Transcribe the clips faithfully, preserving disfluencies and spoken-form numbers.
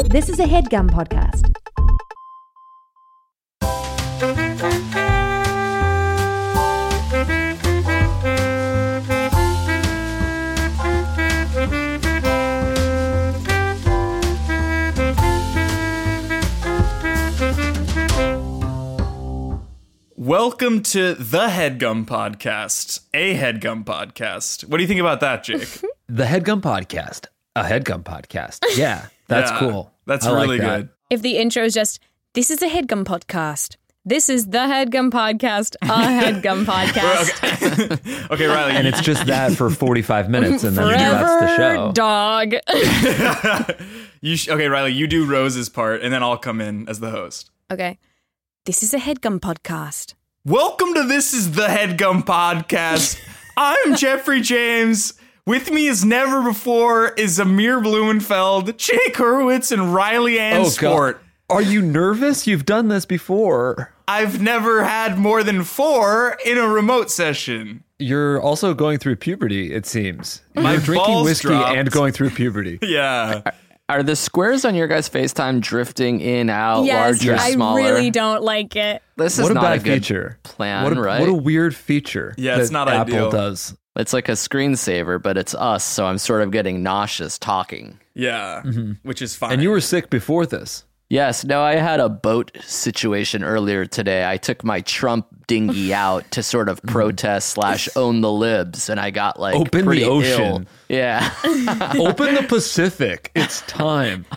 This is a HeadGum podcast. Welcome to the HeadGum podcast, a HeadGum podcast. What do you think about that, Jake? The HeadGum podcast, a HeadGum podcast. Yeah, that's Yeah, cool. That's I like really that. good. If the intro is just, this is a HeadGum podcast. This is the HeadGum podcast, a HeadGum podcast. Okay, okay Riley. And it's just that for forty-five minutes, and then that's the show. Dog. you sh- okay, Riley, you do Rose's part, and then I'll come in as the host. Okay. This is a HeadGum podcast. Welcome to This is the HeadGum podcast. I'm Jeffrey James. With me as never before is Amir Blumenfeld, Jake Hurwitz, and Riley Ann Oh, Sport. God. Are you nervous? You've done this before. I've never had more than four in a remote session. You're also going through puberty, it seems. My You're drinking balls whiskey dropped. and going through puberty. Yeah. Are the squares on your guys' FaceTime drifting in, out, Yes, larger, I smaller? really don't like it. This is What a not bad a good feature. plan, what a, right? What a weird feature. Yeah, it's that not Apple ideal. does. It's like a screensaver, but it's us, so I'm sort of getting nauseous talking. Yeah. Which is fine. And you were sick before this. Yes, no, I had a boat situation earlier today. I took my Trump dinghy out to sort of protest slash own the libs, and I got like Open the pretty ocean. ill. Yeah. Open the Pacific. It's time.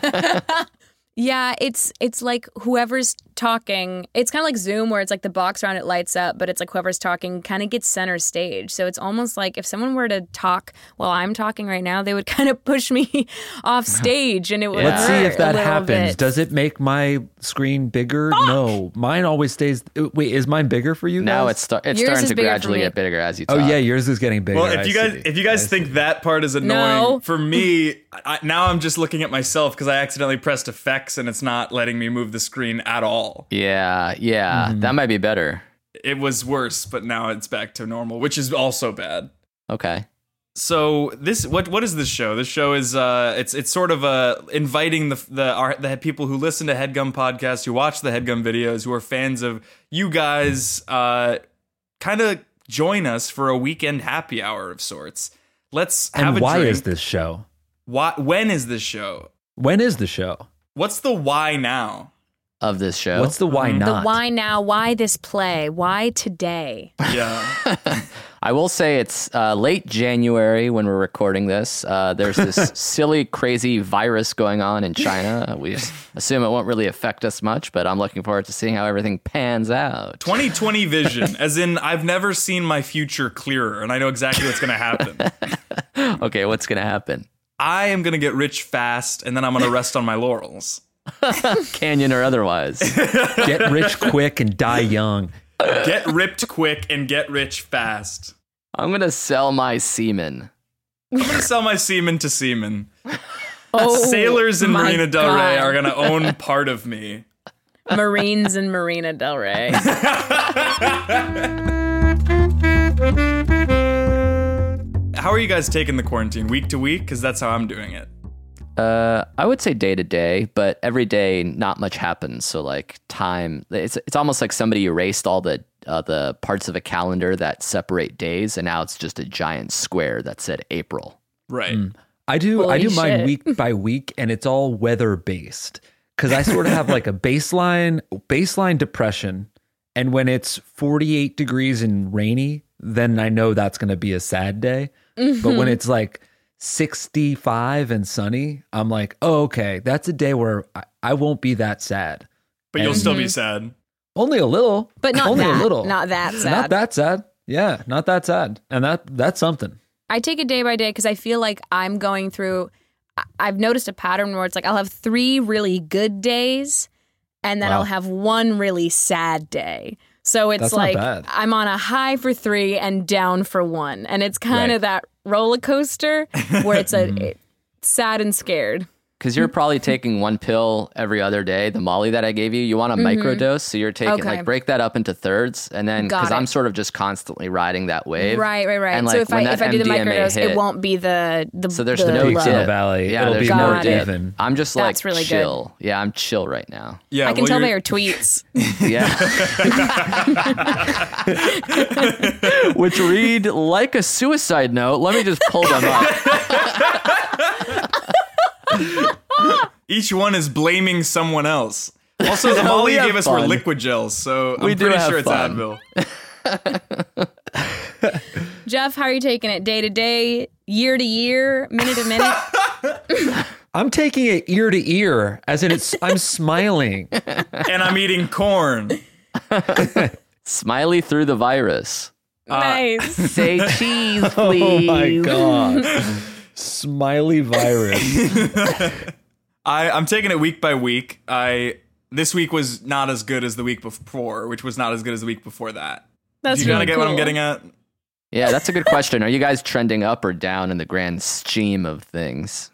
Yeah, it's it's like whoever's talking. It's kind of like Zoom where it's like the box around it lights up, but it's like whoever's talking kind of gets center stage. So it's almost like if someone were to talk while I'm talking right now, they would kind of push me off stage, and it would Let's see hurt if that a little happens. bit. Does it make my screen bigger? No. Mine always stays. Wait, is mine bigger for you guys? Now it's, sta- it's Yours starting is to bigger for gradually me. get bigger as you Oh, talk. yeah, yours is getting bigger. Well, if I you guys see. if you guys I think see. that part is annoying, No. for me, I, now I'm just looking at myself because I accidentally pressed effects and it's not letting me move the screen at all. Yeah, yeah, that might be better. It was worse, but now it's back to normal, which is also bad. Okay. So this what what is this show? This show is uh it's it's sort of uh inviting the the our, the people who listen to HeadGum podcasts, who watch the HeadGum videos, who are fans of you guys, uh kind of join us for a weekend happy hour of sorts. Let's have And a why drink. is this show? Why when is this show? When is the show? What's the why now? Of this show. What's the why The not? why now? Why this play? Why today? Yeah. I will say it's uh, late January when we're recording this. Uh, there's this silly, crazy virus going on in China. We assume it won't really affect us much, but I'm looking forward to seeing how everything pans out. twenty twenty vision, as in I've never seen my future clearer, and I know exactly what's going to happen. Okay, what's going to happen? I am going to get rich fast, and then I'm going to rest on my laurels. Canyon or otherwise. Get rich quick and die young. Get ripped quick and get rich fast. I'm going to sell my semen. I'm going to sell my semen to semen. Oh, Sailors in my Marina Del Rey God. are going to own part of me. Marines in Marina Del Rey. How are you guys taking the quarantine? Week to week? Because that's how I'm doing it. Uh, I would say day to day, but every day not much happens. So like time, it's it's almost like somebody erased all the uh, the parts of a calendar that separate days, and now it's just a giant square that said April. Right. I do I Holy do mine shit. week by week, and it's all weather based because I sort of have like a baseline baseline depression, and when it's forty-eight degrees and rainy, then I know that's going to be a sad day. But when it's like sixty-five and sunny, I'm like, oh, okay, that's a day where I, I won't be that sad. But you'll And- still be sad. Only a little, But not only that. a little, Not that sad. not that sad. Yeah, not that sad, and that that's something. I take it day by day because I feel like I'm going through. I- I've noticed a pattern where it's like I'll have three really good days, and then Wow. I'll have one really sad day. So it's That's not like bad. I'm on a high for three and down for one, and it's kind Right. of that roller coaster where it's a it, sad and scared. because you're probably taking one pill every other day, the Molly that I gave you. You want a microdose, so you're taking Okay. like break that up into thirds, and then Got because it. I'm sort of just constantly riding that wave. Right, right, right. And like so if I when if that I do the M D M A microdose, hit, it won't be the the So there's the no Peaks in dip. the valley. Yeah, It'll there's be no more dip. even. I'm just like That's really good. chill. Yeah, I'm chill right now. Yeah, I can well, tell by you're- your tweets. Yeah. Which read like a suicide note. Let me just pull them up. Each one is blaming someone else. Also, the No, Molly we you have gave us were fun. liquid gels, so I'm We do pretty have sure it's fun. Advil. Jeff, how are you taking it? Day to day, year to year, minute to minute? I'm taking it ear to ear, as in it's. I'm smiling. And I'm eating corn. Smiley through the virus. Nice. Say cheese, Oh please. my god, smiley virus. I, I'm taking it week by week. I this week was not as good as the week before, which was not as good as the week before that. That's Do you really kind of get cool. what I'm getting at? Yeah, that's a good question. Are you guys trending up or down in the grand scheme of things?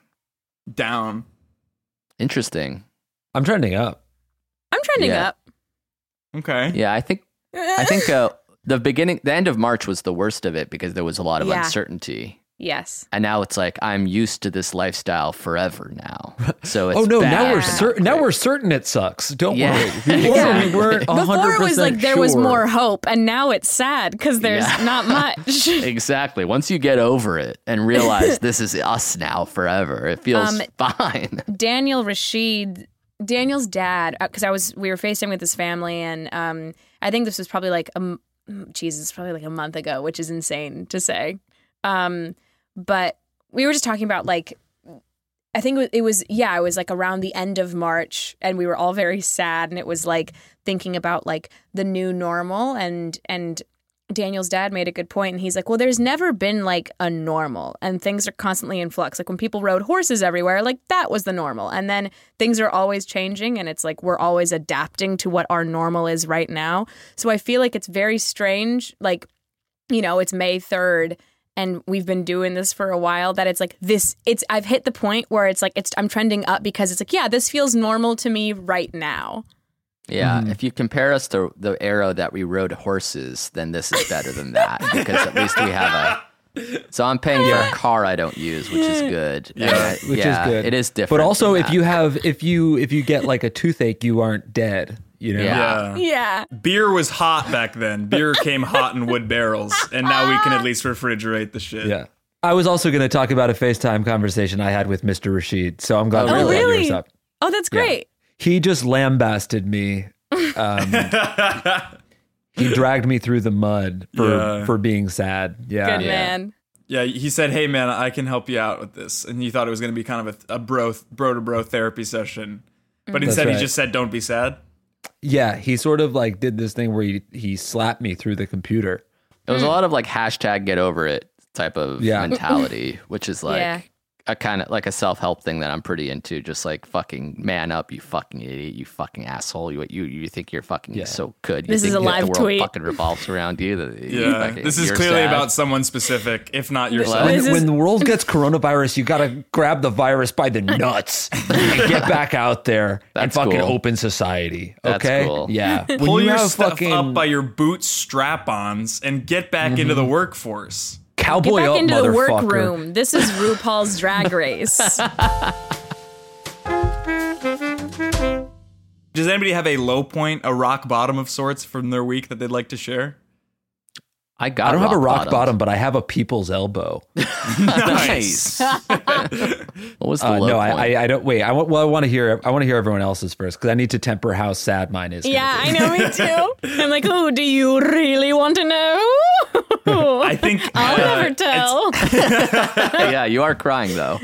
Down. Interesting. I'm trending up. I'm trending Yeah. up. Okay. Yeah, I think I think uh, the beginning, the end of March was the worst of it because there was a lot of Yeah. uncertainty. Yes. And now it's like I'm used to this lifestyle forever now. So it's Oh no! bad. Now we're Yeah. certain. Now we're certain it sucks. Don't Yeah. worry. Before Yeah. we weren't one hundred Before percent it was like there was sure. more hope, and now it's sad because there's Yeah. not much. Exactly. Once you get over it and realize this is us now forever, it feels Um, fine. Daniel Rashid, Daniel's dad, because I was we were FaceTiming with his family, and um, I think this was probably like a m- Jesus, probably like a month ago, which is insane to say. Um, but we were just talking about like, I think it was, it was yeah, it was like around the end of March, and we were all very sad, and it was like thinking about like the new normal, and and Daniel's dad made a good point, and he's like, well, there's never been like a normal, and things are constantly in flux. Like when people rode horses everywhere, like that was the normal, and then things are always changing, and it's like we're always adapting to what our normal is right now. So I feel like it's very strange, like, you know, it's May third, and we've been doing this for a while, that it's like this, it's, I've hit the point where it's like, it's, I'm trending up because it's like, yeah, this feels normal to me right now. Yeah, Mm-hmm. if you compare us to the era that we rode horses, then this is better than that because at least we have a. So I'm paying for a car I don't use, which is good. Yeah. Uh, Which yeah, is good. It is different. But also, than if that. you have, if you, if you get like a toothache, you aren't dead. You know. Yeah. Yeah. Yeah. Beer was hot back then. Beer came hot in wood barrels, and now we can at least refrigerate the shit. Yeah. I was also going to talk about a FaceTime conversation I had with Mister Rashid, so I'm glad Oh, we brought really? yours up. Oh, that's great. He just lambasted me. Um, he dragged me through the mud for Yeah. for being sad. Yeah. Good man. Yeah, he said, "Hey man, I can help you out with this," and you thought it was going to be kind of a, a bro bro to bro therapy session, but instead right. he just said, "Don't be sad." Yeah, he sort of like did this thing where he he slapped me through the computer. it was a lot of like hashtag get over it type of Yeah. mentality, which is like Yeah. a kind of like a self help thing that I'm pretty into. Just like fucking man up, you fucking idiot, you fucking asshole. You you you think you're fucking Yeah. so good. You This think is a that live the world tweet. fucking revolves around you. That you Yeah, fucking- this is you're clearly sad. about someone specific, if not yourself. When, This is- when the world gets coronavirus, you got to grab the virus by the nuts and get back out there and That's fucking cool. open society. That's Okay, cool. yeah. When Pull you your have stuff fucking up by your boot strap-ons and get back into the workforce. Get cowboy back up, into the motherfucker. workroom. This is RuPaul's Drag Race. Does anybody have a low point, a rock bottom of sorts from their week that they'd like to share? I got. I don't have a rock bottom, bottom, but I have a people's elbow. Nice. what was the Uh, low no, point? I, I, I don't. Wait, I want. Well, I want to hear. I want to hear everyone else's first because I need to temper how sad mine is. gonna Yeah, be. I know, me too. I'm like, oh, do you really want to know? I think I'll uh, never tell. yeah, you are crying though.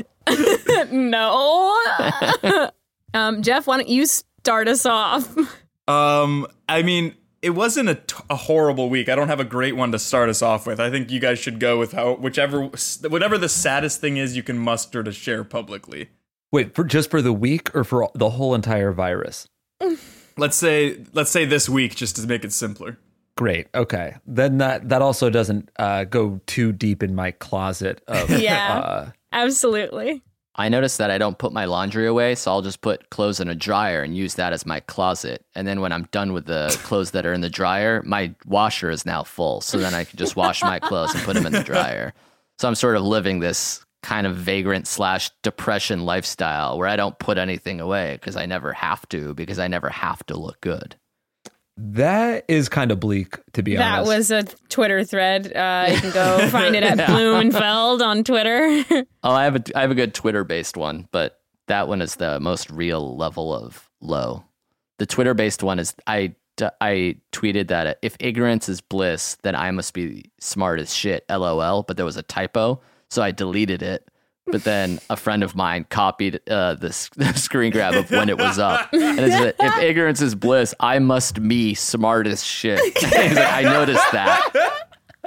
No. um, Jeff, why don't you start us off? Um, I mean, it wasn't a, t- a horrible week. I don't have a great one to start us off with. I think you guys should go with how whichever whatever the saddest thing is you can muster to share publicly. Wait, for just for the week or for the whole entire virus? Let's say let's say this week just to make it simpler. Great. Okay. Then that that also doesn't uh, go too deep in my closet of Yeah. uh, Absolutely. I noticed that I don't put my laundry away, so I'll just put clothes in a dryer and use that as my closet. And then when I'm done with the clothes that are in the dryer, my washer is now full. So then I can just wash my clothes and put them in the dryer. So I'm sort of living this kind of vagrant slash depression lifestyle where I don't put anything away because I never have to, because I never have to look good. That is kind of bleak, to be That honest. was a Twitter thread. Uh, you can go find it at Blumenfeld on Twitter. Oh, I have a I have a good Twitter based one, but that one is the most real level of low. The Twitter based one is I I tweeted that if ignorance is bliss, then I must be smart as shit. LOL. But there was a typo, so I deleted it. But then a friend of mine copied uh, the, the screen grab of when it was up. And it said, if ignorance is bliss, I must be smart as shit. He's like, I noticed that.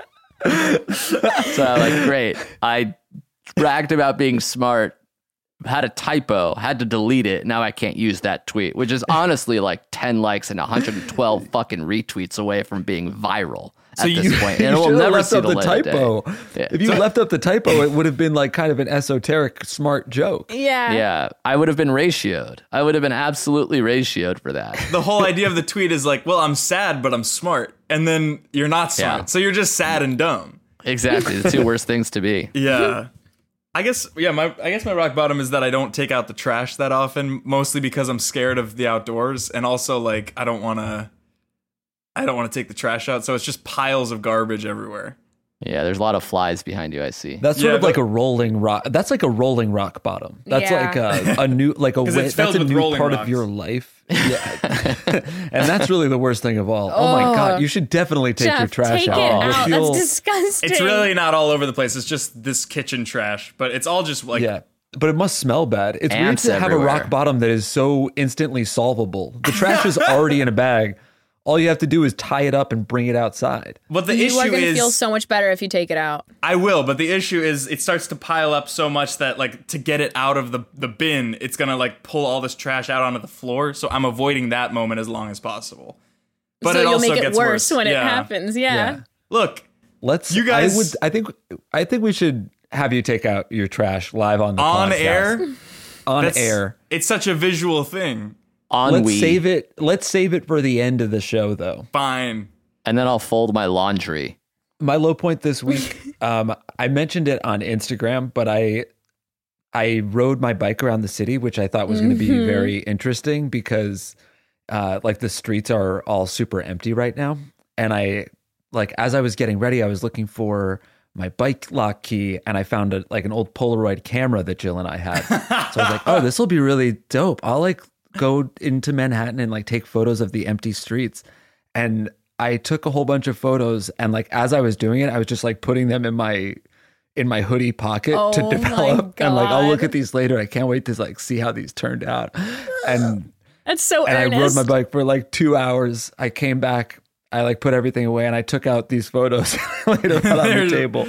So I'm like, great. I bragged about being smart, had a typo, had to delete it. Now I can't use that tweet, which is honestly like ten likes and one hundred twelve fucking retweets away from being viral. So at this you, point. you And it will should have never left see up the, the light of typo. day. Yeah. If you left up the typo, it would have been like kind of an esoteric, smart joke. Yeah. Yeah, I would have been ratioed. I would have been absolutely ratioed for that. The whole idea of the tweet is like, well, I'm sad, but I'm smart. And then you're not smart. Yeah. So you're just sad and dumb. Exactly, the two worst things to be. Yeah. I guess, yeah, my I guess my rock bottom is that I don't take out the trash that often, mostly because I'm scared of the outdoors. And also, like, I don't want to, I don't want to take the trash out. So it's just piles of garbage everywhere. Yeah, there's a lot of flies behind you, I see. That's sort Yeah, of like but- a rolling rock. That's like a rolling rock bottom. That's Yeah. like a, a new, like a 'Cause way, it's that's filled a with new rolling part rocks. of your life. Yeah. And that's really the worst thing of all. Oh, my Oh. God. You should definitely take Jeff, your trash take out. it You'll out. feel- That's disgusting. It's really not all over the place. It's just this kitchen trash, but it's all just like, yeah. But it must smell bad. It's weird Ants to have a everywhere. rock bottom that is so instantly solvable. The trash is already in a bag. All you have to do is tie it up and bring it outside. but the you issue are going to is, feel so much better if you take it out. I will, but the issue is it starts to pile up so much that like to get it out of the, the bin, it's going to like pull all this trash out onto the floor. So I'm avoiding that moment as long as possible. But so it you'll also make it gets worse, when Yeah. it happens. Yeah. Look, Let's. You guys- I would. I think. I think we should have you take out your trash live on the on podcast. air, On that's- air. It's such a visual thing. On Let's we, save it. Let's save it for the end of the show, though. Fine. and then I'll fold my laundry. My low point this week. um, I mentioned it on Instagram, but I I rode my bike around the city, which I thought was going to be Mhm. very interesting because, uh, like the streets are all super empty right now, and I like as I was getting ready, I was looking for my bike lock key, and I found a, like an old Polaroid camera that Jill and I had. So I was like, oh, this will be really dope. I'll like go into Manhattan and like take photos of the empty streets. And I took a whole bunch of photos, and like as I was doing it, I was just like putting them in my in my hoodie pocket Oh to my develop. And like I'll look God. at these later. I can't wait to like see how these turned out. And That's so and earnest. I rode my bike for like two hours. I came back. I like put everything away, and I took out these photos later out on the table.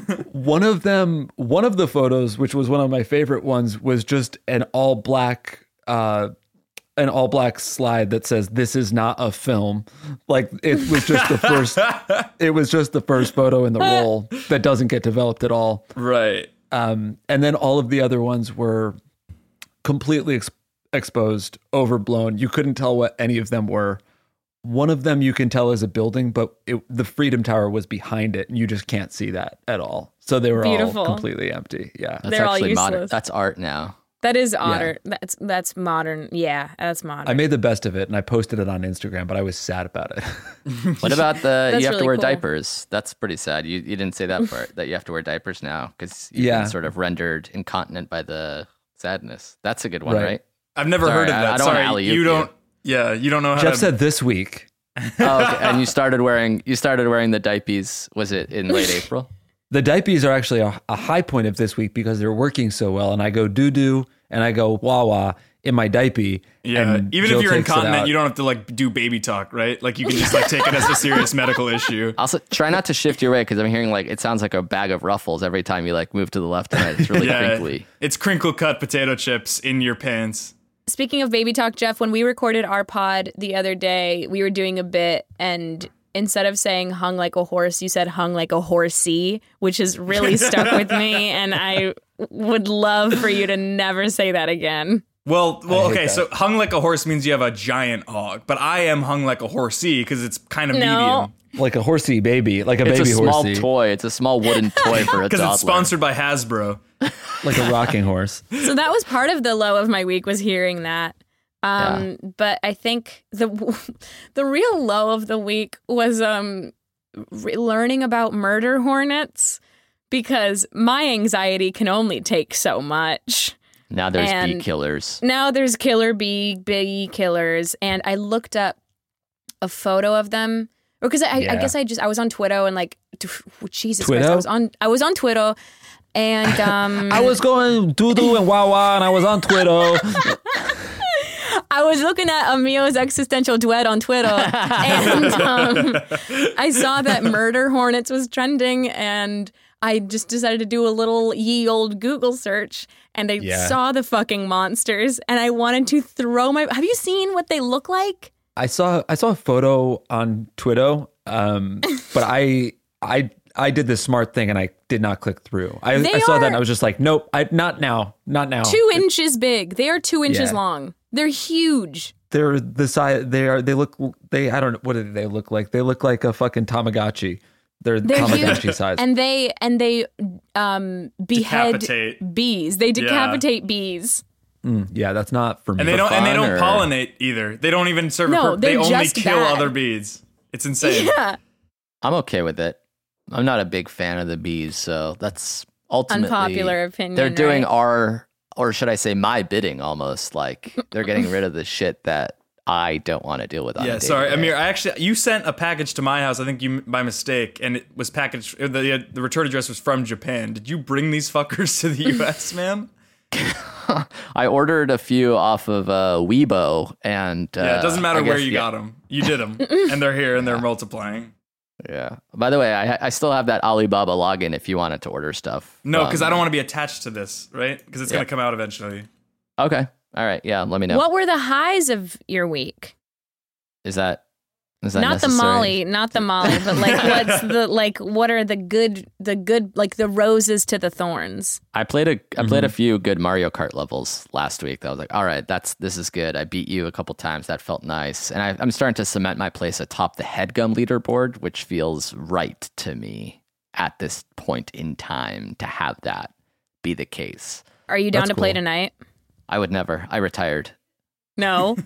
One of them, one of the photos, which was one of my favorite ones, was just an all black, uh, an all black slide that says "This is not a film." Like it was just the first. It was just the first photo in the roll that doesn't get developed at all. Right. Um, and then all of the other ones were completely ex- exposed, overblown. You couldn't tell what any of them were. One of them you can tell is a building, but it, the Freedom Tower was behind it, and you just can't see that at all. So they were Beautiful. all completely empty. Yeah. That's They're all actually modern. useless. That's art now. That is honor. That's that's modern. Yeah, that's modern. I made the best of it, and I posted it on Instagram, but I was sad about it. What about the That's you have to really wear cool. diapers? That's pretty sad. You you didn't say that part that you have to wear diapers now because you've Yeah. been sort of rendered incontinent by the sadness. That's a good one, Right. right? I've never Sorry, heard of I- that. I don't wanna Sorry, alley-oop you you. don't. Yeah, you don't know how Jeff to. said this week. Oh, okay. And you started wearing you started wearing the diapers. Was it in late April? The diapers are actually a, a high point of this week because they're working so well, and I go doo doo and I go wah wah in my diaper. Yeah, and even Jill if you're takes it incontinent, out. you don't have to like do baby talk, right? Like you can just like take it as a serious medical issue. Also, try not to shift your way because I'm hearing like it sounds like a bag of Ruffles every time you like move to the left and right. It's really Yeah, crinkly. it's crinkle cut potato chips in your pants. Speaking of baby talk, Jeff, when we recorded our pod the other day, we were doing a bit and instead of saying hung like a horse, you said hung like a horsey, which has really stuck with me. And I would love for you to never say that again. Well, well, hate okay. that. So hung like a horse means you have a giant hog, but I am hung like a horsey because it's kind of No. medium. Like a horsey baby, like a It's baby a small horsey, toy. It's a small wooden toy for a Because toddler. it's sponsored by Hasbro. like a rocking horse. So that was part of the low of my week, was hearing that. Um, But I think the the real low of the week was um, re- learning about murder hornets, because my anxiety can only take so much. Now there's bee And- killers. Now there's killer bee, bee killers, and I looked up a photo of them. Or because I, I Yeah. guess I just I was on Twitter and like t- Jesus Twitter? Christ, I was on I was on Twitter, and um, I was going doo doo and wah wah, and I was on Twitter. I was looking at Emil's existential duet on Twitter, and um, I saw that murder hornets was trending, and I just decided to do a little ye old Google search, and I Yeah. saw the fucking monsters, and I wanted to throw my. Have you seen what they look like? I saw I saw a photo on Twitter, um, but I I I did the smart thing and I did not click through. I, They I saw that and are- I was just like, nope, I not now, not now. Two inches big. They are two inches Yeah. long. They're huge. They're the size. They are. They look. They. I don't know. What do they look like? They look like a fucking Tamagotchi. They're, They're Tamagotchi huge, size. and they and they um, behead Decapitate. bees. They decapitate bees. Mm, yeah, that's not for me. And they don't and they fun, don't or- pollinate either. They don't even serve No, a purpose. They they're only just kill bad. other bees. It's insane. Yeah, I'm okay with it. I'm not a big fan of the bees, so that's ultimately unpopular opinion. They're doing right? our, or should I say, my bidding almost. Like they're getting rid of the shit that I don't want to deal with. On Yeah, a sorry, day-to-day. Amir. I actually you sent a package to my house. I think you by mistake, and it was packaged. The the return address was from Japan. Did you bring these fuckers to the U S, man? I ordered a few off of uh, Weibo, and uh, Yeah, it doesn't matter I where guess, you yeah, got them. You did them, and they're here and they're multiplying. Yeah. By the way, I, I still have that Alibaba login if you wanted to order stuff. No, because Um, I don't want to be attached to this, right? Because it's Yeah. gonna come out eventually. Okay. All right. Yeah. Let me know. What were the highs of your week? Is that? Is that Not the necessary? Molly, not the Molly, but like what's the like? What are the good, the good, like the roses to the thorns? I played a I Mm-hmm. played a few good Mario Kart levels last week. That was like, all right, that's this is good. I beat you a couple times. That felt nice, and I, I'm starting to cement my place atop the headgum leaderboard, which feels right to me at this point in time to have that be the case. Are you down That's to play cool. tonight? I would never. I retired. No.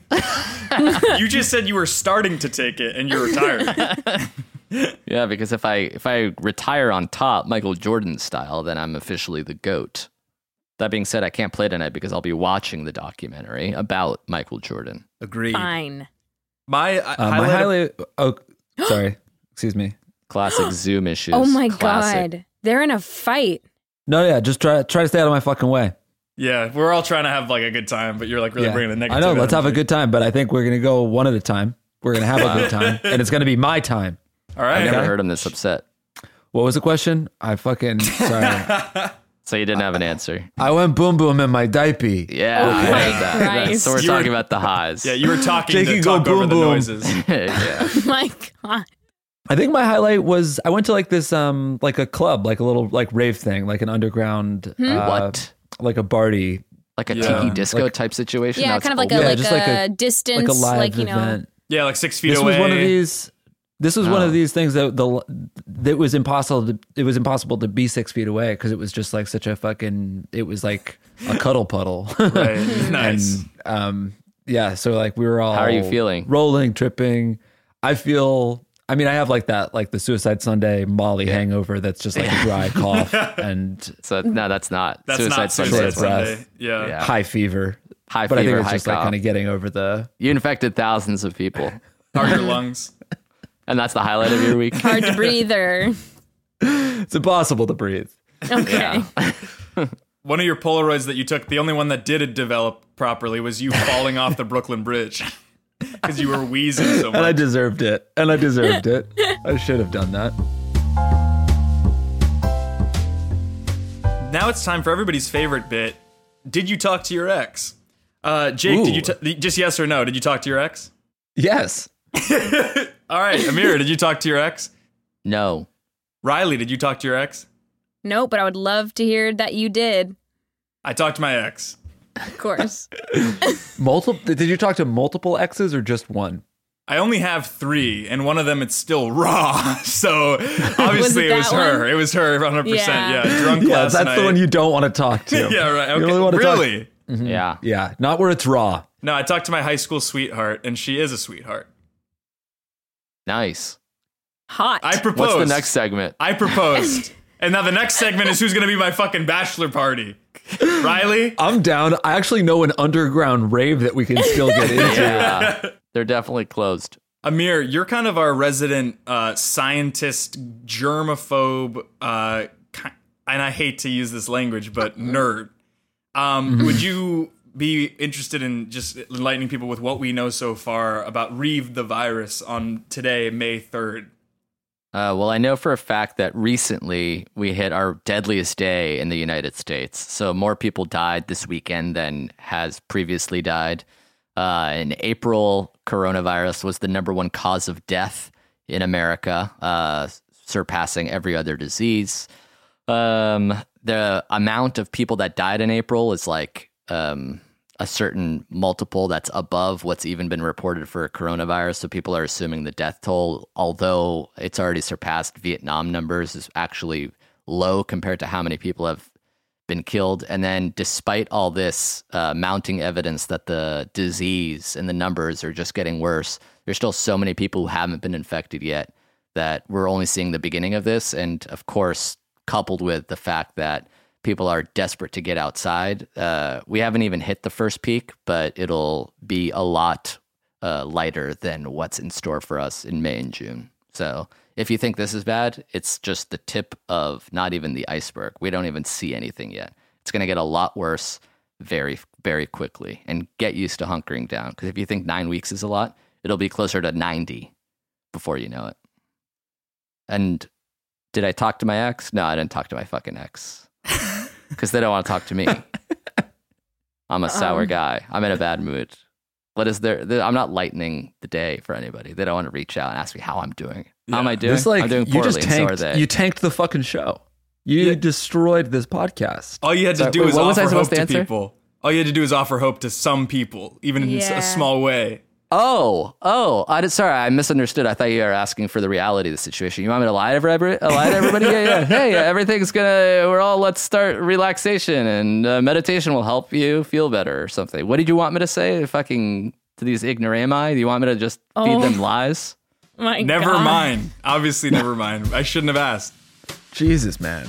You just said you were starting to take it, and you're retired. Yeah, because if I if I retire on top, Michael Jordan style, then I'm officially the GOAT. That being said, I can't play tonight because I'll be watching the documentary about Michael Jordan. Agreed. Fine. My uh, uh, my highlight. highlight. Oh, sorry. Excuse me. Classic Zoom issues. Oh my Classic. god, they're in a fight. No, yeah. Just try try to stay out of my fucking way. Yeah, we're all trying to have like a good time, but you're like really Yeah. bringing the I negative. know. Let's have a energy. good time, but I think we're gonna go one at a time. We're gonna have a good time, and it's gonna be my time. All right. I've never Okay. heard him this upset. What was the question? I fucking sorry. So you didn't have an answer. I went boom boom in my diaper. Yeah, Oh I my heard that. Christ. So we're You were- talking about the highs. Yeah, you were talking Jake, to you go talk over boom, the boom. noises. yeah. Oh my god. I think my highlight was I went to like this um like a club, like a little like rave thing, like an underground Hmm? uh, What? like a party, Like a Yeah. tiki disco Like- type situation. Yeah, That's kind of like a open. Yeah, like, just a like a- distance, like a live like you know. event. Yeah, like six feet This away. was one of these. This was one Oh. of these things that the that was impossible. To, it was impossible to be six feet away because it was just like such a fucking. It was like a cuddle puddle. Right. Nice. And um, yeah, so like we were all. How are you feeling? Rolling, tripping. I feel. I mean, I have like that, like the Suicide Sunday Molly hangover. That's just like a dry cough and So no, that's not. That's Suicide not Sunday. Suicide Short breath. Sunday. Yeah. Yeah. high fever. High But I think fever, it was high just like cough. kind of getting over the. You infected thousands of people, How are your lungs? and that's the highlight of your week. Hard to breathe or It's impossible to breathe. okay. One of your Polaroids that you took, the only one that did develop properly was you falling off the Brooklyn Bridge because you were wheezing so And I much. deserved it. And I deserved it. I should have done that. Now it's time for everybody's favorite bit. Did you talk to your ex? Uh, Jake, did you Ooh. t- just yes or no? Did you talk to your ex? Yes. All right, Amir, did you talk to your ex? No. Riley, did you talk to your ex? No, but I would love to hear that you did. I talked to my ex. Of course. Multiple? Did you talk to multiple exes or just one? I only have three, and one of them it's still raw. So obviously Was it it was that her. one? It was her, one hundred percent. Yeah. Yeah, drunk Yeah, last that's night. the one you don't want to talk to. Yeah, right. You Okay. only want to talk- Really? Yeah. Yeah, not where it's raw. No, I talked to my high school sweetheart, and she is a sweetheart. Nice. Hot. I proposed. What's the next segment? I proposed. And now the next segment is who's going to be my fucking bachelor party. Riley? I'm down. I actually know an underground rave that we can still get into. Yeah. They're definitely closed. Amir, you're kind of our resident uh, scientist, germaphobe, uh, ki- and I hate to use this language, but nerd. Um, would you be interested in just enlightening people with what we know so far about Reeve the virus on today, May third? Uh, well, I know for a fact that recently we hit our deadliest day in the United States. So more people died this weekend than has previously died. Uh, in April, coronavirus was the number one cause of death in America, uh, surpassing every other disease. Um, the amount of people that died in April is like um, a certain multiple that's above what's even been reported for coronavirus. So people are assuming the death toll, although it's already surpassed Vietnam numbers, is actually low compared to how many people have been killed. And then despite all this uh, mounting evidence that the disease and the numbers are just getting worse, there's still so many people who haven't been infected yet that we're only seeing the beginning of this. And of course, coupled with the fact that people are desperate to get outside, uh, we haven't even hit the first peak, but it'll be a lot uh, lighter than what's in store for us in May and June. So if you think this is bad, it's just the tip of not even the iceberg. We don't even see anything yet. It's going to get a lot worse very, very quickly, and get used to hunkering down. Because if you think nine weeks is a lot, it'll be closer to ninety before you know it. And did I talk to my ex? No, I didn't talk to my fucking ex. Because they don't want to talk to me. I'm a sour Um. guy. I'm in a bad mood. What is there? I'm not lightening the day for anybody. They don't want to reach out and ask me how I'm doing. How am I doing? This like I'm doing you poorly, just and so are tanked. they. You tanked the fucking show. You Yeah. destroyed this podcast. All you had to Sorry, do wait, is what was I offer hope supposed to to answer? people. All you had to do is offer hope to some people, even in s- Yeah. a small way. Oh, oh, I did, sorry, I misunderstood. I thought you were asking for the reality of the situation. You want me to lie to everybody? Lie to everybody? Yeah, yeah. Hey, everything's gonna, we're all, let's start relaxation and uh, meditation will help you feel better or something. What did you want me to say? Fucking to these ignorami? Do you want me to just feed Oh. them lies? My Never God. mind. Obviously, never mind. I shouldn't have asked. Jesus, man.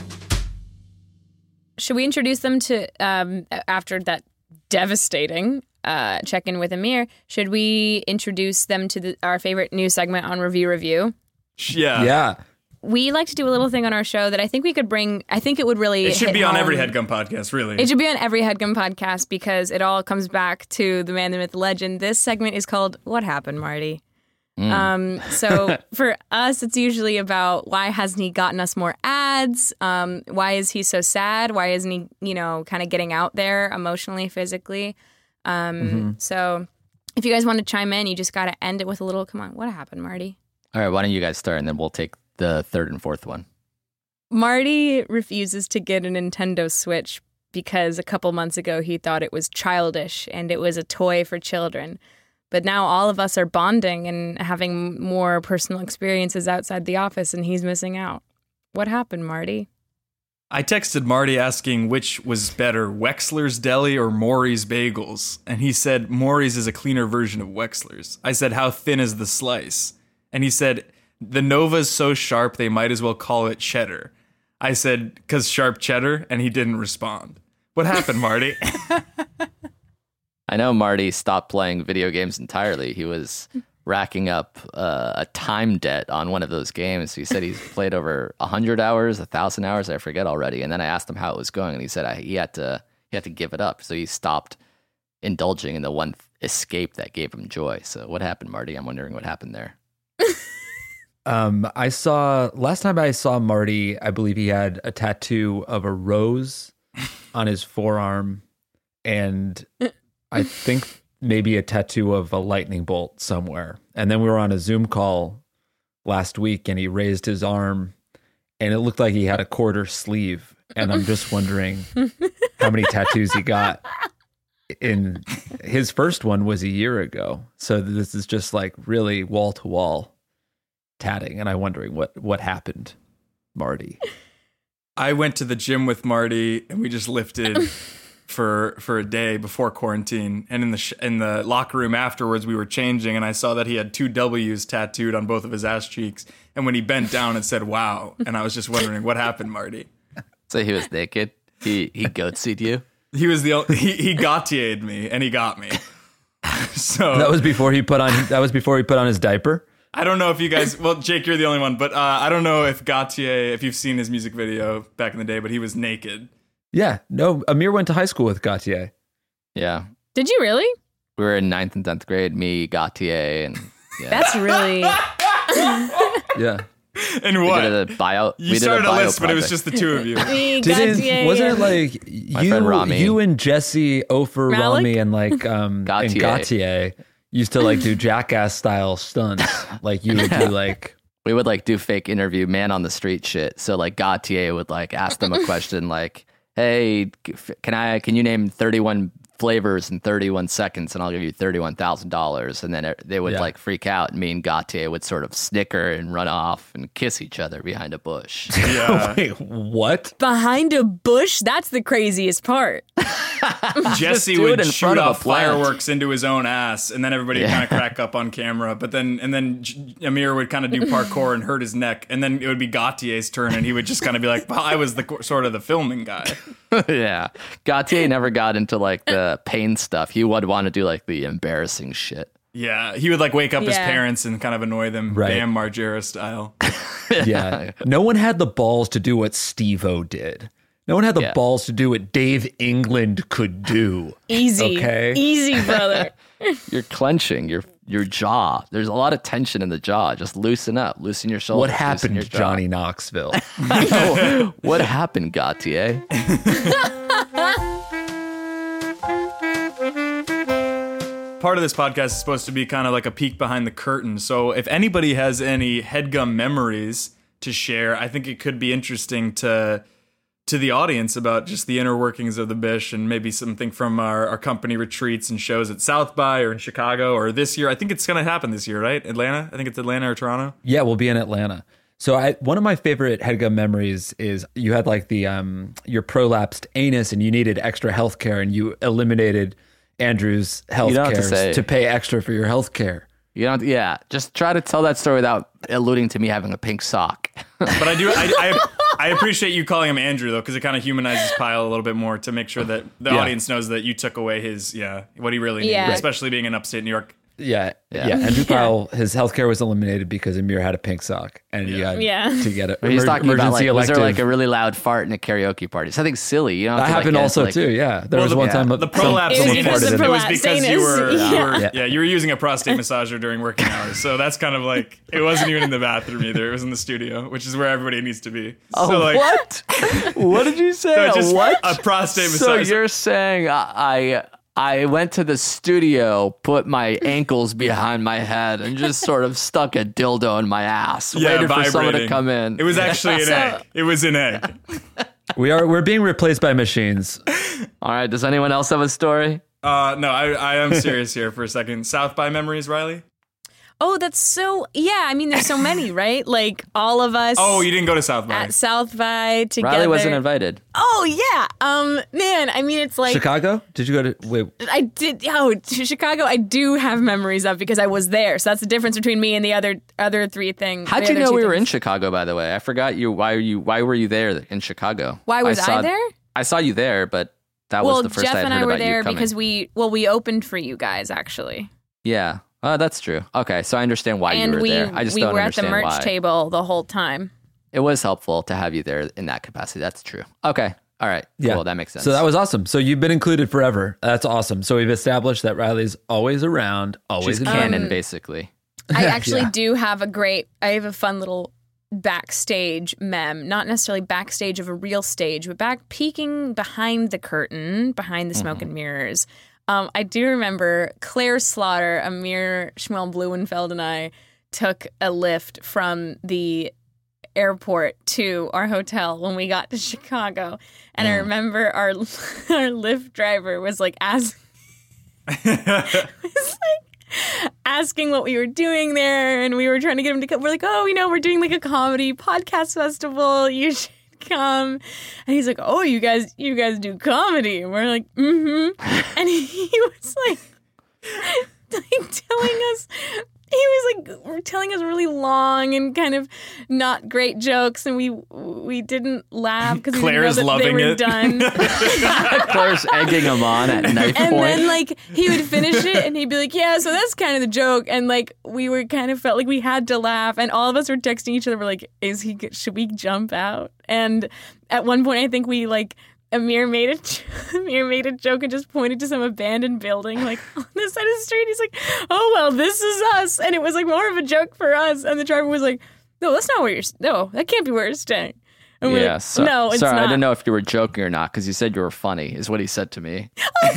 Should we introduce them to, um, after that devastating uh, check-in with Amir, should we introduce them to the, our favorite news segment on Review Review? Sh- Yeah. Yeah. We like to do a little thing on our show that I think we could bring, I think it would really It should hit be on home. every HeadGum podcast, really. It should be on every HeadGum podcast because it all comes back to the man, the myth, the legend. This segment is called What Happened, Marty? Um, so for us, it's usually about why hasn't he gotten us more ads? Um, why is he so sad? Why isn't he, you know, kind of getting out there emotionally, physically? Um, So if you guys want to chime in, you just got to end it with a little, come on, what happened, Marty? All right, why don't you guys start and then we'll take the third and fourth one. Marty refuses to get a Nintendo Switch because a couple months ago he thought it was childish and it was a toy for children. But now all of us are bonding and having more personal experiences outside the office, and he's missing out. What happened, Marty? I texted Marty asking which was better, Wexler's Deli or Maury's Bagels. And he said, Maury's is a cleaner version of Wexler's. I said, how thin is the slice? And he said, the Nova's so sharp they might as well call it cheddar. I said, because sharp cheddar, and he didn't respond. What happened, Marty? I know Marty stopped playing video games entirely. He was racking up uh, a time debt on one of those games. He said he's played over one hundred hours, one thousand hours, I forget already. And then I asked him how it was going, and he said I, he had to he had to give it up. So he stopped indulging in the one escape that gave him joy. So what happened, Marty? I'm wondering what happened there. Um, I saw last time I saw Marty, I believe he had a tattoo of a rose on his forearm, and I think maybe a tattoo of a lightning bolt somewhere. And then we were on a Zoom call last week and he raised his arm and it looked like he had a quarter sleeve. And I'm just wondering how many tattoos he got. In his first one was a year ago. So this is just like really wall to wall tatting. And I'm wondering what, what happened, Marty. I went to the gym with Marty and we just lifted for for a day before quarantine. And in the sh- in the locker room afterwards, we were changing and I saw that he had two W's tattooed on both of his ass cheeks. And when he bent down, it said, "Wow." And I was just wondering what happened, Marty. So he was naked. He he goatsied you. He was the only, he he Gautiered me and he got me. So That was before he put on that was before he put on his diaper. I don't know if you guys, well, Jake, you're the only one, but uh, I don't know if Gautier, if you've seen his music video back in the day, but he was naked. Yeah, no, Amir went to high school with Gautier. Yeah. Did you really? We were in ninth and tenth grade, me, Gautier, and yeah. That's really. Yeah. And we what? did a bio. You we did started a, a bio list, but it was project. just the two of you. Me, Didn't, Gautier, wasn't it and- like My you, friend Rami. you and Jesse, Ofer, Malik? Rami, and like um and Gautier. Gautier used to like do jackass style stunts. Like you would do like We would like do fake interview, man on the street shit. So like Gautier would like ask them a question like, "Hey, can I? Can you name thirty-one flavors in thirty-one seconds, and I'll give you thirty-one thousand dollars?" And then it, they would Yeah. like freak out, and me and Gautier would sort of snicker and run off and kiss each other behind a bush. Yeah. wait, what? Behind a bush? That's the craziest part. Jesse do it would in shoot front of a off plant. fireworks into his own ass, and then everybody would Yeah. kind of crack up on camera. But then, and then J- Amir would kind of do parkour and hurt his neck, and then it would be Gautier's turn, and he would just kind of be like, well, "I was the co- sort of the filming guy." Yeah. Gautier never got into like the pain stuff. He would want to do like the embarrassing shit. Yeah, he would like wake up his Yeah. parents and kind of annoy them, Right. Bam Margera style. Yeah. No one had the balls to do what Steve-O did. No one had the Yeah. balls to do what Dave England could do. Easy. Okay. Easy, brother. You're clenching your your jaw. There's a lot of tension in the jaw. Just loosen up. Loosen your shoulders. What loosen happened, your jaw. Johnny Knoxville? What happened, Gautier? Part of this podcast is supposed to be kind of like a peek behind the curtain. So if anybody has any headgum memories to share, I think it could be interesting to to the audience about just the inner workings of the Bish and maybe something from our, our company retreats and shows at South by or in Chicago or this year. I think it's going to happen this year, right? Atlanta? I think it's Atlanta or Toronto. Yeah, we'll be in Atlanta. So I, one of my favorite headgum memories is you had like the um your prolapsed anus and you needed extra health care and you eliminated Andrew's health don't have to care say- to pay extra for your health care. You don't. Yeah. Just try to tell that story without alluding to me having a pink sock. But I do, I, I, I appreciate you calling him Andrew though, because it kind of humanizes Kyle a little bit more to make sure that the Yeah. audience knows that you took away his, yeah, what he really needed, Yeah. especially being in upstate New York. Yeah, Yeah. yeah. Andrew Kyle, his health care was eliminated because Amir had a pink sock and he had Yeah. to get it. He's emer- talking about like, was elective. there like a really loud fart in a karaoke party? Something silly. You know, that happened also too. Yeah, there was the- one yeah. time The some- prolapse someone It was anus, the farted in it it. was prolapse because you were, anus. you were Yeah. yeah, you were using a prostate massager during working hours. So that's kind of like, it wasn't even in the bathroom either. It was in the studio, which is where everybody needs to be. Oh, so like, what? What did you say? So A just what? a prostate So massage. you're saying I I went to the studio, put my ankles behind my head, and just sort of stuck a dildo in my ass, yeah, waited for someone to vibrating. come in. It was actually an So- egg. It was an egg. We are we're being replaced by machines. All right. Does anyone else have a story? Uh, no, I, I am serious here for a second. South by memories, Riley? Oh, that's so. Yeah, I mean, there's so many, right? Like all of us. Oh, you didn't go to South by. at South by together. Riley wasn't invited. Oh yeah. Um, man. I mean, it's like Chicago? Did you go to wait? I did. Oh, to Chicago. I do have memories of because I was there. So that's the difference between me and the other other three things. How'd the you other know two we were in things. Chicago? By the way, I forgot you. Why were you? Why were you there in Chicago? Why was I saw- there? I saw you there, but that Well, was the first Jeff I had and heard I were about you there coming. because we well we opened for you guys actually, Yeah. Oh, that's true. Okay, so I understand why and you were we there. I just we don't were at the understand merch why. table the whole time. It was helpful to have you there in that capacity. That's true. Okay. All right. Yeah, Cool. That makes sense. So that was awesome. So you've been included forever. That's awesome. So we've established that Riley's always around, always She's in canon, Um, basically. I actually Yeah. do have a great. I have a fun little backstage mem, not necessarily backstage of a real stage, but back peeking behind the curtain, behind the smoke and mirrors. Um, I do remember Claire Slaughter, Amir Shmuel Blumenfeld, and I took a lift from the airport to our hotel when we got to Chicago. And mm. I remember our our Lyft driver was like asking was like asking what we were doing there, and we were trying to get him to come. We're like, oh, you know, we're doing like a comedy podcast festival. You should come. And he's like, oh, you guys you guys do comedy. And we're like, mm-hmm. And he, he was like, like telling us he was like telling us really long and kind of not great jokes, and we we didn't laugh because we Claire's didn't know that loving they were it. done. Claire's egging him on at knife And point. then like he would finish it and he'd be like, yeah, so that's kind of the joke. And like we were kind of felt like we had to laugh, and all of us were texting each other. We're like, is he should we jump out? And at one point I think we like Amir made a Amir made a joke and just pointed to some abandoned building like on the side of the street. He's like, oh well, this is us. And it was like more of a joke for us. And the driver was like, no, that's not where you're no, that can't be where you're staying. And we're Yeah, like, so, no, it's sorry, not. I didn't know if you were joking or not because you said you were funny, is what he said to me.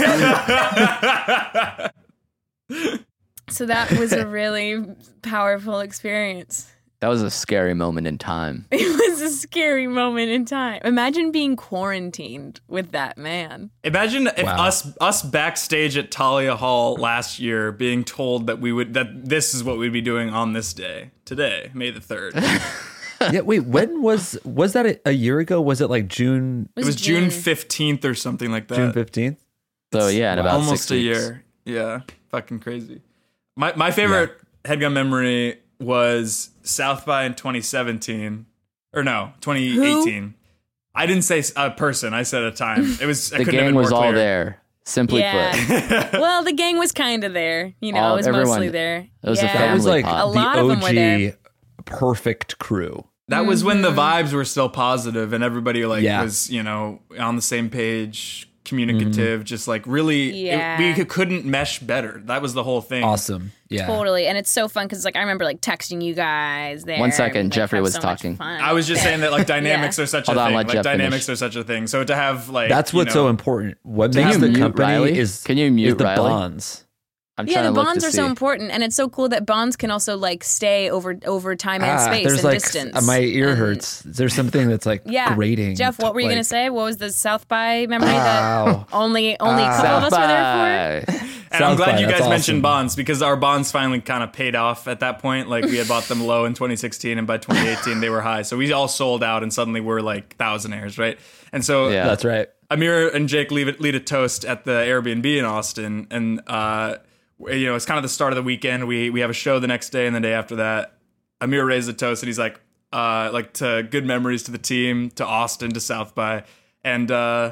So that was a really powerful experience. That was a scary moment in time. It was a scary moment in time. Imagine being quarantined with that man. Imagine if Wow. us us backstage at Talia Hall last year being told that we would that this is what we'd be doing on this day today, May the third. Yeah, wait, when was was that a, a year ago? Was it like June It was June fifteenth or something like that. June fifteenth? So yeah, in about Almost six a weeks. year. Yeah, fucking crazy. My my favorite headgun memory was South by in twenty seventeen, or no, twenty eighteen. I didn't say a person. I said a time. It was. I The couldn't have gang been was more all clear. there. Simply Yeah. put, Well, the gang was kind of there. You know, All- it was everyone- mostly there. it was a yeah. That was Family like pod. A the lot of them were O G there. perfect crew. That was when Mm-hmm. the vibes were still positive and everybody like Yeah. was, you know, on the same page, communicative, just like really, it- Yeah. we couldn't mesh better. That was the whole thing. Awesome. Yeah. Totally. And it's so fun because like I remember like texting you guys there. One second, and, like, Jeffrey have was so much talking. fun. I was just saying that like dynamics Yeah. are such Hold a on, thing. let Like Jeff dynamics finish. are such a thing. So to have like That's what's you know, so important. What Can makes you the mute company Riley? is Can you mute is the Riley? bonds. I'm Yeah, trying the to look bonds to are see. so important, and it's so cool that bonds can also like stay over over time and Ah, space there's and like distance. my ear And- hurts. There's something that's like Yeah, grating. Jeff, what were you like, gonna say? What was the South by memory Ow. that only only a couple South of us were there for? by. And I'm South glad by, you that's guys awesome. mentioned bonds because our bonds finally kind of paid off at that point. Like we had bought them low in twenty sixteen, and by twenty eighteen they were high. So we all sold out, and suddenly we're like thousandaires, right? And so Yeah. That's right. Amir and Jake lead, lead a toast at the Airbnb in Austin, and uh, you know it's kind of the start of the weekend. We we have a show the next day and the day after that. Amir raised a toast, and he's like, uh, like to good memories to the team, to Austin, to South by, and uh,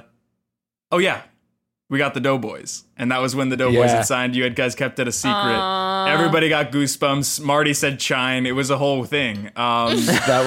oh yeah, we got the Doughboys, and that was when the Doughboys Yeah. had signed. You had guys kept it a secret. Everybody got goosebumps. Marty said "Chine." It was a whole thing. Um, That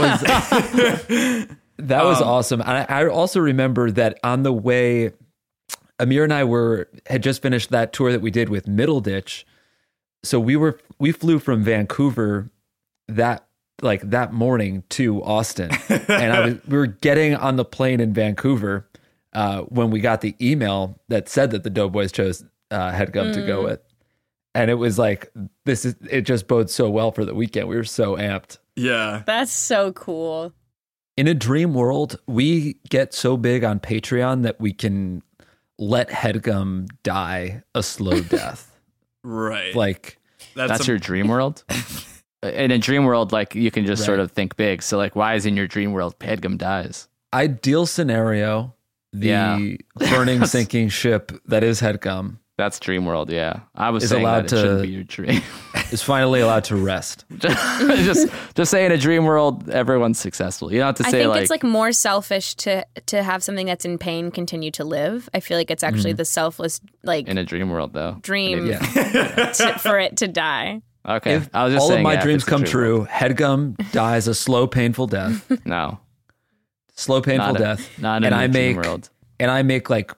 was that was awesome. And I, I also remember that on the way, Amir and I were had just finished that tour that we did with Middleditch. So we were we flew from Vancouver that like that morning to Austin, and I was we were getting on the plane in Vancouver uh, when we got the email that said that the Doughboys chose uh, Headgum to go with, and it was like this is it just bodes so well for the weekend. We were so amped. yeah. That's so cool. In a dream world, we get so big on Patreon that we can let Headgum die a slow death. Right. Like, That's a- your dream world? In a dream world, like you can just sort Right. of think big. So like, why is in your dream world Headgum dies? ideal scenario, the Yeah. burning, sinking ship that is Headgum That's dream world. Yeah, I was Is saying allowed that it shouldn't to- be your dream. is finally allowed to rest. just, just say in a dream world, everyone's successful. You don't have to I say think like, it's like more selfish to to have something that's in pain continue to live. I feel like it's actually the selfless like in a dream world though. dream Yeah. to, for it to die. Okay, If I was just all saying, of my yeah, if dreams it's a come dream true, world. Headgum dies a slow, painful death. No, Slow, painful not a- death. not in and a I dream make world. and I make like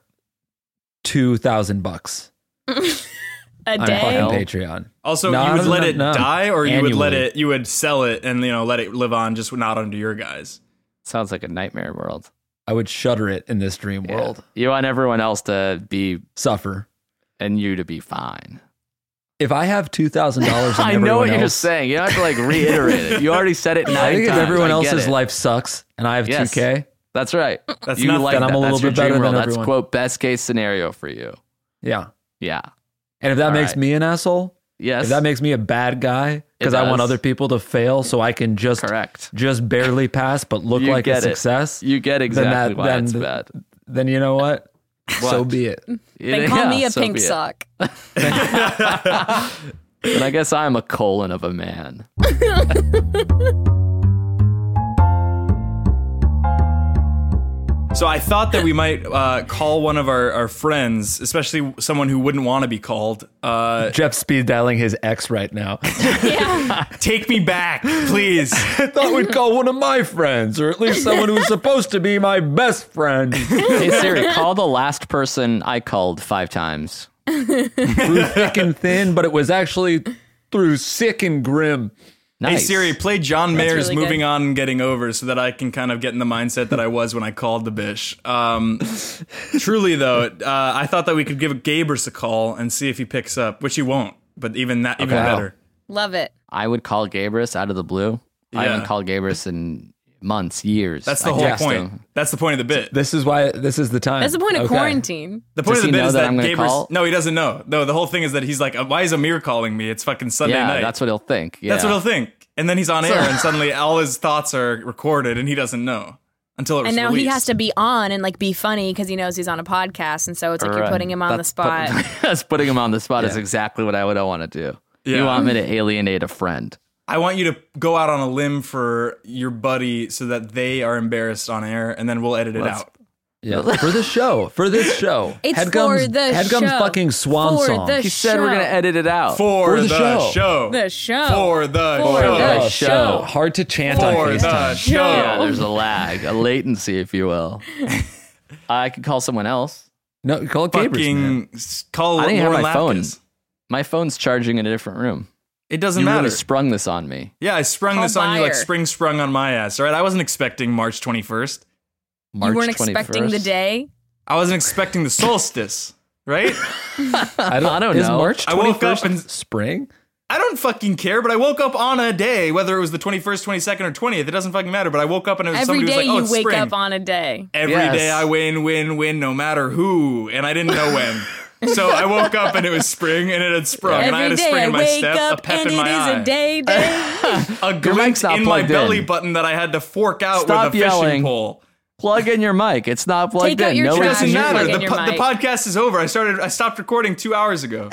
two thousand bucks A on day. fucking Patreon. Also, No, you would no, let no, it no. die, or you would let Annually. it, you would sell it and you know let it live on, just not under your guys. Sounds like a nightmare world. I would shutter it in this dream Yeah. world. You want everyone else to be Suffer. and you to be fine. If I have two thousand dollars, I know what else, you're saying. You don't have to like reiterate it. You already said it nine I think times. if everyone I get else's it. life sucks and I have Yes. two K, That's right. That's you nothing. like Then I'm that. a little That's your bit better dream than world. That's everyone. quote best case scenario for you. yeah. Yeah. And if that All makes right. me an asshole, Yes. if that makes me a bad guy because I want does. other people to fail so I can just Correct. just barely pass but look You like a get it. success, You get exactly that- why then it's the- bad. then you know what? So What? be it. They call Yeah, me a so pink be it. sock. And I guess I'm a colon of a man. So I thought that we might uh, call one of our, our friends, especially someone who wouldn't want to be called. Uh, Jeff speed dialing his ex right now. Yeah. take me back, please. I thought we'd call one of my friends, or at least someone who's supposed to be my best friend. Hey Siri, call the last person I called five times. Through thick and thin, but it was actually through sick and grim. Hey Nice. Siri, play John Mayer's really Moving good. On and Getting Over so that I can kind of get in the mindset that I was when I called the bish. Um, truly, though, uh, I thought that we could give Gabrus a call and see if he picks up, which he won't, but even that, even Okay. better. Love it. I would call Gabrus out of the blue. I Yeah. haven't called Gabrus in months, years. That's the I whole text point. him. That's the point of the bit. This is why this is the time. That's the point of Okay. quarantine. The point Does of the he bit know is that that, I'm gonna Gabrus. call? No, he doesn't know. No, the whole thing is that he's like, why is Amir calling me? It's fucking Sunday Yeah, night. that's what he'll think. Yeah. That's what he'll think. And then he's on air, and suddenly all his thoughts are recorded, and he doesn't know until it was And now released. he has to be on and like be funny because he knows he's on a podcast, and so it's like you're Right. putting him on the That's spot. Put, that's putting him on the spot is Yeah. exactly what I would want to do. Yeah. You want me to alienate a friend. I want you to go out on a limb for your buddy so that they are embarrassed on air, and then we'll edit it Let's- out. Yeah, for the show. For this show. It's Headgum's, for the Headgum's show. fucking swan For song. the He said we're show. going to edit it out. For, For the the, show. show. The show. For the For show. the Oh, show. Hard to chant For on the FaceTime. show. Yeah, there's a lag, a latency, if you will. I could call someone else. No, call it Gabrus, man. Fucking s- call I didn't have Lauren my phone. Lapkus. My phone's charging in a different room. It doesn't You matter. really sprung this on me. yeah, I sprung Call this on you like Bayer. spring sprung on my ass. All right, I wasn't expecting March twenty-first. March You weren't expecting the twenty-first. day. I wasn't expecting the solstice, right? I don't, I don't is know. March I woke up twenty-first and- spring? I don't fucking care, but I woke up on a day, whether it was the twenty-first, twenty-second, or twentieth. It doesn't fucking matter. But I woke up and it was Every somebody day was like, "Oh, you it's wake spring." up on a day. Every Yes. day I win, win, win, no matter who, and I didn't know when. So I woke up and it was spring, and it had sprung, and I had Every a day spring I in my wake step, up a pep and in it my is eye, a day day. a glint mic's not in my plugged belly in. button that I had to fork out Stop with a fishing yelling. pole. Plug in your mic. It's not plugged Take out in. your No It trash. one's doesn't You're matter. plugging The, your po- the mic. podcast is over. I started. I stopped recording two hours ago.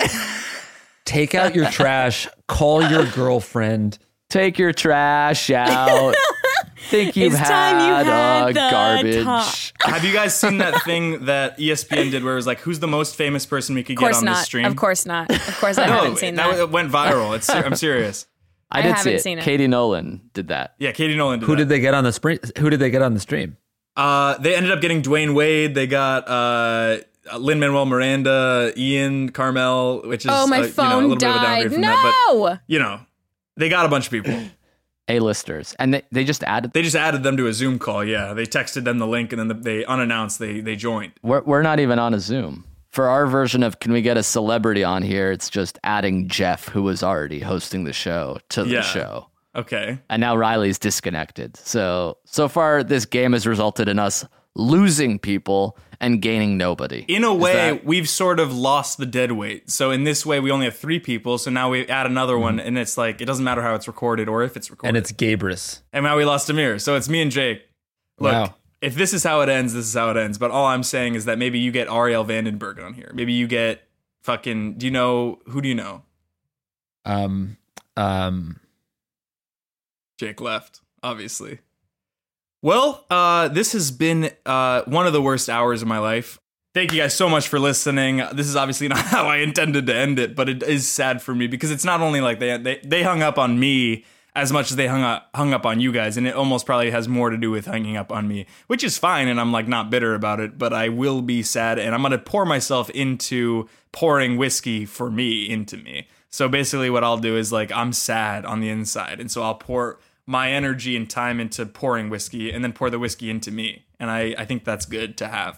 Take out your trash. Call your girlfriend. Take your trash out. Think you've It's had, time you had a the garbage. talk. Have you guys seen that thing that E S P N did, where it was like, "Who's the most famous person we could Of get course on this not. stream?" Of course not. Of course I No, haven't seen that. that went viral. It's. I'm serious. I I did see haven't it. seen it. Katie Nolan did that. Yeah, Katie Nolan did Who that. did they get on the spring? Who did they get on the stream? Uh, they ended up getting Dwayne Wade. They got uh, Lin Manuel Miranda, Ian Carmel, which is oh, my uh, phone you know, a little bit of a died. downgrade from No. that. But you know, they got a bunch of people. A-listers. And they, they just added. They just added them to a Zoom call. Yeah, they texted them the link, and then they unannounced they they joined. We're, we're not even on a Zoom. For our version of Can We Get a Celebrity on Here, it's just adding Jeff, who was already hosting the show, to the Yeah. show. Okay. And now Riley's disconnected. So, so far, this game has resulted in us losing people and gaining nobody. In a Is way, that- we've sort of lost the dead weight. So in this way, we only have three people. So now we add another one, and it's like it doesn't matter how it's recorded or if it's recorded. And it's Gabrus. And now we lost Amir. So it's me and Jake. Look, Wow. if this is how it ends, this is how it ends. But all I'm saying is that maybe you get Ariel Vandenberg on here. Maybe you get fucking. Do you know who do you know? Um, um, Jake left, obviously. Well, uh, this has been uh, one of the worst hours of my life. Thank you guys so much for listening. This is obviously not how I intended to end it, but it is sad for me because it's not only like they they, they hung up on me as much as they hung up hung up on you guys, and it almost probably has more to do with hanging up on me, which is fine, and I'm like not bitter about it, but I will be sad, and I'm gonna pour myself into pouring whiskey for me into me. So basically, what I'll do is like I'm sad on the inside, and so I'll pour my energy and time into pouring whiskey and then pour the whiskey into me. And I, I think that's good to have.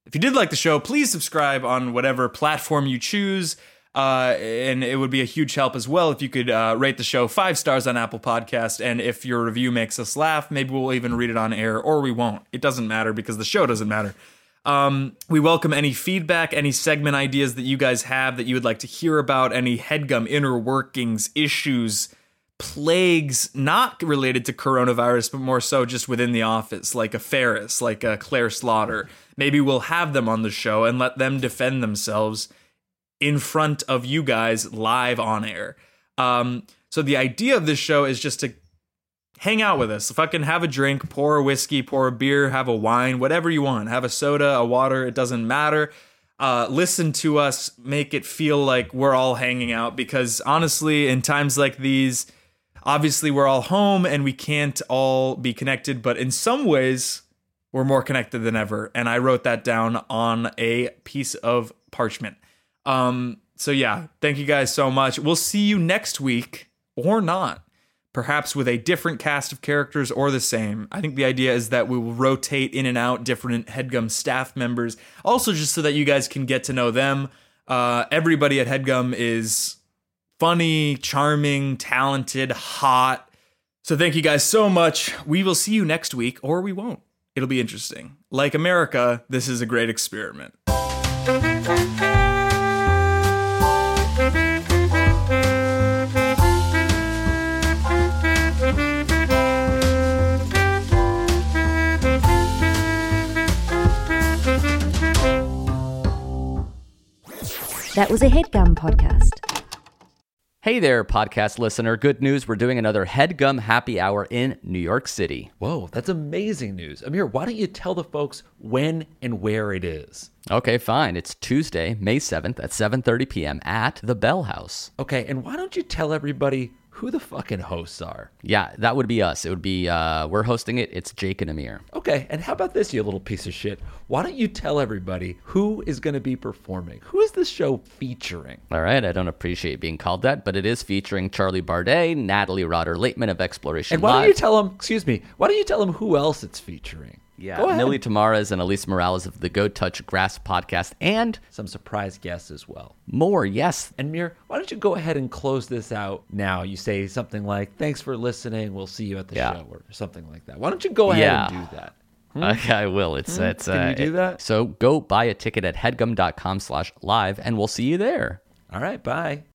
If you did like the show, please subscribe on whatever platform you choose. Uh, and it would be a huge help as well if you could uh, rate the show five stars on Apple Podcast. And if your review makes us laugh, maybe we'll even read it on air, or we won't. It doesn't matter because the show doesn't matter. Um, we welcome any feedback, any segment ideas that you guys have that you would like to hear about, any HeadGum inner workings, issues, plagues, not related to coronavirus, but more so just within the office, like a Ferris, like a Claire Slaughter. Maybe we'll have them on the show and let them defend themselves in front of you guys live on air. Um, so the idea of this show is just to hang out with us. Fucking have a drink, pour a whiskey, pour a beer, have a wine, whatever you want. Have a soda, a water, it doesn't matter. Uh, listen to us, make it feel like we're all hanging out, because honestly, in times like these, obviously we're all home and we can't all be connected, but in some ways, we're more connected than ever. And I wrote that down on a piece of parchment. Um, so yeah, thank you guys so much. We'll see you next week, or not, perhaps with a different cast of characters or the same. I think the idea is that we will rotate in and out different HeadGum staff members, also just so that you guys can get to know them. Uh, everybody at HeadGum is funny, charming, talented, hot. So thank you guys so much. We will see you next week, or we won't. It'll be interesting. Like America, this is a great experiment. That was a HeadGum podcast. Hey there, podcast listener. Good news. We're doing another HeadGum Happy Hour in New York City. Whoa, that's amazing news. Amir, why don't you tell the folks when and where it is? Okay, fine. It's Tuesday, May seventh at seven thirty p.m. at the Bell House. Okay, and why don't you tell everybody who the fucking hosts are? Yeah, that would be us. It would be, uh, we're hosting it. It's Jake and Amir. Okay, and how about this, you little piece of shit? Why don't you tell everybody who is going to be performing? Who is this show featuring? All right, I don't appreciate being called that, but it is featuring Charlie Bardet, Natalie Rotter-Lateman of Exploration And why Live. don't you tell them, excuse me, why don't you tell them who else it's featuring? Yeah, Go ahead. Millie Tamares and Elise Morales of the Go Touch Grass podcast, and Some surprise guests as well. more, yes. And Mir, why don't you go ahead and close this out now? You say something like, thanks for listening, we'll see you at the Yeah. show, or something like that. Why don't you go ahead Yeah. and do that? Okay, I will. It's it's. Can uh, you do it- that? So go buy a ticket at headgum dot com slash live, and we'll see you there. All right, bye.